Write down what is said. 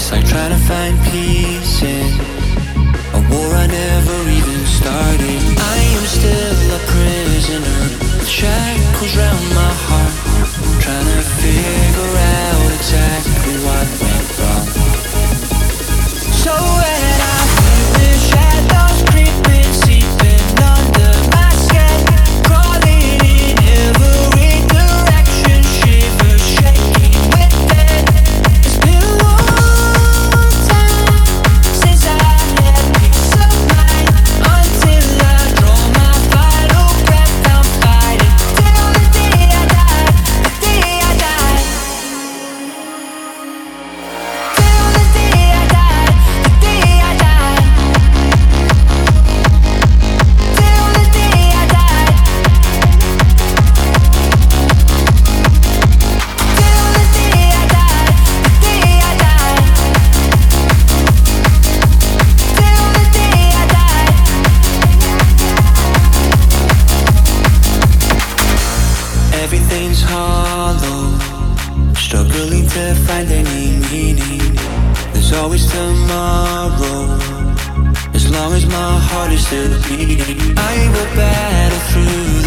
like trying to find peace in a war I never even started. I am still a prisoner with shackles round my heart, trying to figure out exactly what went wrong. So when I feel the shadows creeping, seeping under my skin, crawling in every direction, shivers shaking within. It's been a long time since I had peace of mind, until I draw my final breath. I'm fighting till the day I die, the day I die. Till the day I die, the day I die. Till the day I die. Till the day I die, the day I die. Till the day I die. Everything's hollow, struggling to find any meaning. There's always tomorrow, as long as my heart is still beating. I will battle through